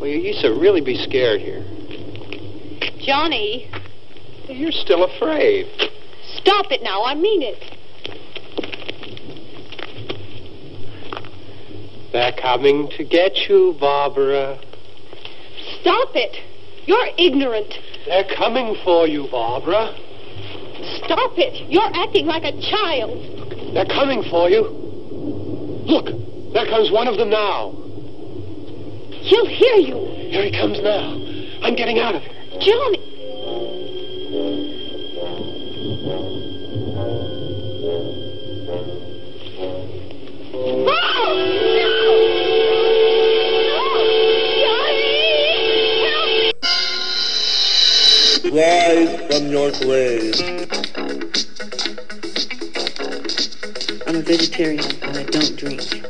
Well, you used to really be scared here. Johnny. You're still afraid. Stop it now. I mean it. They're coming to get you, Barbara. Stop it. You're ignorant. They're coming for you, Barbara. Stop it. You're acting like a child. They're coming for you. Look, there comes one of them now. He'll hear you. Here he comes now. I'm getting out of here. Johnny. Rise from your grave. I'm a vegetarian and I don't drink.